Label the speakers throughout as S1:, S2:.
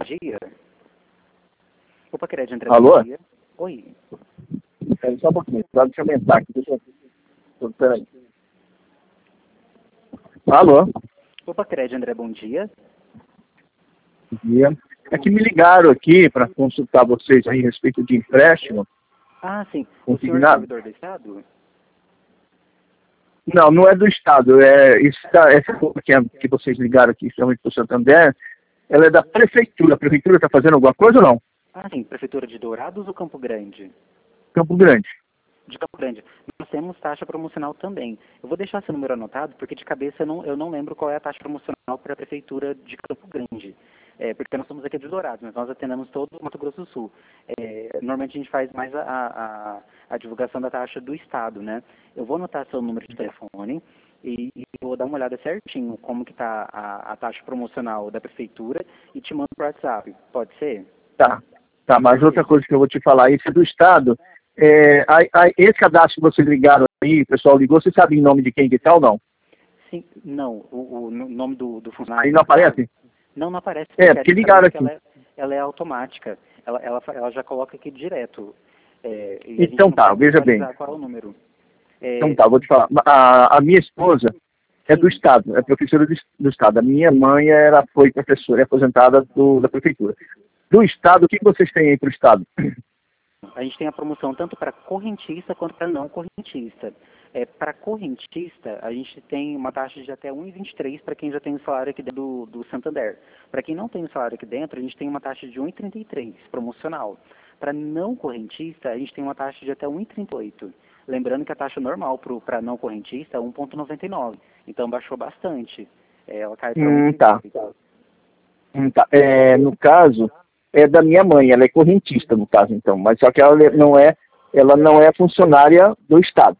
S1: dia. Opa, Cred André,
S2: Alô?
S1: bom dia. Oi.
S2: Espera só um pouquinho, deixa eu aumentar aqui. Peraí. Alô?
S1: Opa, Cred André, bom dia.
S2: Bom dia. É que me ligaram aqui para consultar vocês aí a respeito de empréstimo.
S1: Ah, sim. O senhor é
S2: Consignado?
S1: servidor do Estado?
S2: Não, não é do Estado. Essa que vocês ligaram aqui, principalmente para o Santander, ela é da Prefeitura. A Prefeitura está fazendo alguma coisa ou não?
S1: Ah, sim. Prefeitura de Dourados ou Campo Grande?
S2: Campo Grande.
S1: De Campo Grande. Nós temos taxa promocional também. Eu vou deixar esse número anotado, porque de cabeça eu não lembro qual é a taxa promocional para a Prefeitura de Campo Grande. Porque nós somos aqui de Dourados, mas nós atendemos todo o Mato Grosso do Sul. Normalmente a gente faz mais a divulgação da taxa do Estado, né? Eu vou anotar seu número de telefone e vou dar uma olhada certinho como que está a taxa promocional da Prefeitura e te mando por WhatsApp. Pode ser?
S2: Tá, mas outra coisa que eu vou te falar, esse é do Estado. Esse cadastro que vocês ligaram aí, o pessoal ligou, você sabe em nome de quem que tá ou não?
S1: Sim, não. O nome do funcionário.
S2: Aí não aparece?
S1: Não aparece.
S2: Porque ligaram aqui.
S1: Ela é automática. Ela já coloca aqui direto.
S2: Então tá, veja bem.
S1: Qual é o número?
S2: Então tá, vou te falar. A minha esposa é do Estado, é professora do Estado. A minha mãe foi professora, é aposentada da Prefeitura. Do Estado, o que vocês têm aí para o Estado?
S1: A gente tem a promoção tanto para correntista quanto para não correntista. Para correntista, a gente tem uma taxa de até 1,23 para quem já tem o salário aqui dentro do Santander. Para quem não tem o salário aqui dentro, a gente tem uma taxa de 1,33 promocional. Para não correntista, a gente tem uma taxa de até 1,38. Lembrando que a taxa normal para não correntista é 1,99. Então baixou bastante. Ela cai para 1,38.
S2: Tá. No caso, é da minha mãe, ela é correntista no caso, então, mas só que ela não é funcionária do Estado.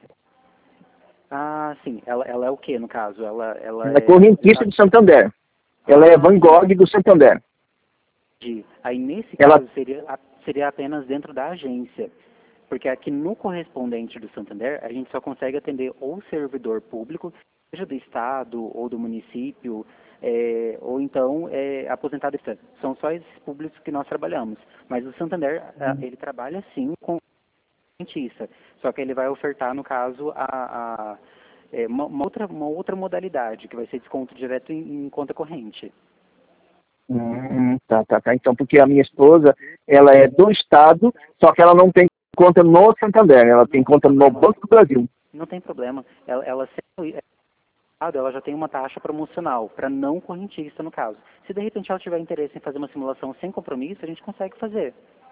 S1: Ah, sim. Ela é o que, no caso? Ela
S2: é correntista do Santander. Ela é Van Gogh do Santander.
S1: Aí, nesse caso, seria apenas dentro da agência. Porque aqui no correspondente do Santander, a gente só consegue atender ou servidor público, seja do Estado ou do município, ou então aposentado. São só esses públicos que nós trabalhamos. Mas o Santander, ele trabalha sim com correntista. Só que ele vai ofertar, no caso, uma outra modalidade, que vai ser desconto direto em conta corrente.
S2: Tá. Então, porque a minha esposa, ela é do Estado, só que ela não tem conta no Santander, ela tem conta no Banco do Brasil.
S1: Não tem problema. Ela já tem uma taxa promocional, para não correntista, no caso. Se de repente ela tiver interesse em fazer uma simulação sem compromisso, a gente consegue fazer.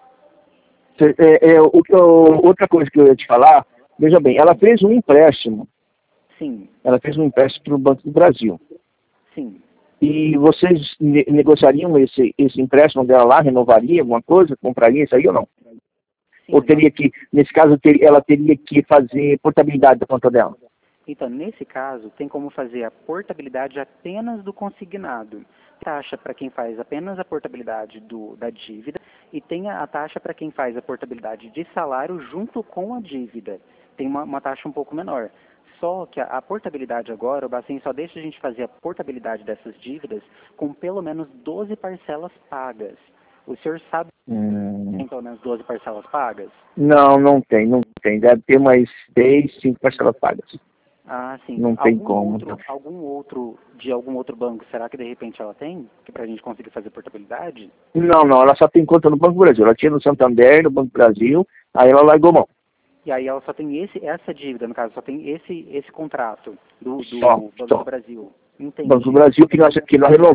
S2: Outra coisa que eu ia te falar, veja bem, ela fez um empréstimo.
S1: Sim.
S2: Ela fez um empréstimo para o Banco do Brasil.
S1: Sim.
S2: E vocês negociariam esse empréstimo dela lá, renovaria alguma coisa, compraria isso aí ou não?
S1: Sim,
S2: ou teria que, nesse caso, ela teria que fazer portabilidade da conta dela?
S1: Então, nesse caso, tem como fazer a portabilidade apenas do consignado. Taxa para quem faz apenas a portabilidade da dívida e tem a taxa para quem faz a portabilidade de salário junto com a dívida. Tem uma taxa um pouco menor. Só que a portabilidade agora, o Bacen só deixa a gente fazer a portabilidade dessas dívidas com pelo menos 12 parcelas pagas. O senhor sabe se tem pelo menos 12 parcelas pagas?
S2: Não tem. Deve ter mais 10, 5 parcelas pagas.
S1: Ah, sim.
S2: Não tem como.
S1: De algum outro banco, será que de repente ela tem? Que pra gente conseguir fazer portabilidade?
S2: Não, ela só tem conta no Banco do Brasil. Ela tinha no Santander, no Banco do Brasil, aí ela largou mão.
S1: E aí ela só tem essa dívida, no caso, só tem esse contrato do Banco do Brasil. Entendi.
S2: Banco do Brasil que nós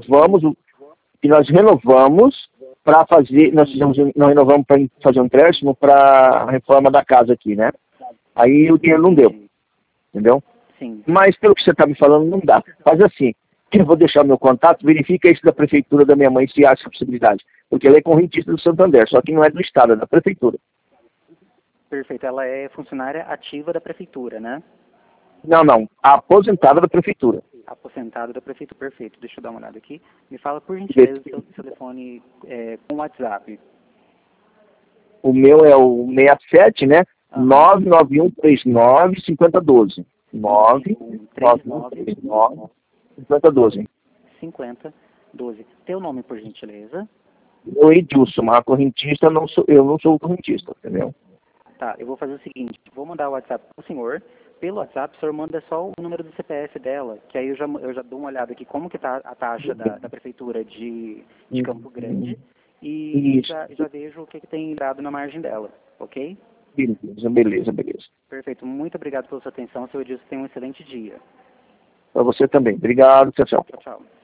S2: renovamos para fazer, nós renovamos para fazer um empréstimo para a reforma da casa aqui, né? Aí o dinheiro não deu, entendeu?
S1: Sim.
S2: Mas pelo que você está me falando, não dá. Faz assim, eu vou deixar meu contato, verifica isso da prefeitura da minha mãe, se há essa possibilidade. Porque ela é correntista do Santander, só que não é do Estado, é da prefeitura.
S1: Perfeito, ela é funcionária ativa da prefeitura, né?
S2: Não, a aposentada da prefeitura.
S1: Aposentada da prefeitura, perfeito. Deixa eu dar uma olhada aqui. Me fala, por gentileza, o seu telefone com WhatsApp.
S2: O meu é o 67, né? 99139-5012. 99139-5012.
S1: 5012. Teu nome, por gentileza?
S2: O Edilson, mas a correntista não sou, eu não sou o correntista, entendeu?
S1: Tá, eu vou fazer o seguinte, vou mandar o WhatsApp pro senhor. Pelo WhatsApp, o senhor manda só o número do CPF dela, que aí eu já dou uma olhada aqui como que tá a taxa da prefeitura de Campo Grande e
S2: Isso.
S1: já vejo o que tem dado na margem dela, ok?
S2: Beleza, beleza, beleza.
S1: Perfeito, muito obrigado pela sua atenção, seu Edilson, tenha um excelente dia.
S2: Para você também. Obrigado, tchau, tchau.
S1: Tchau, tchau.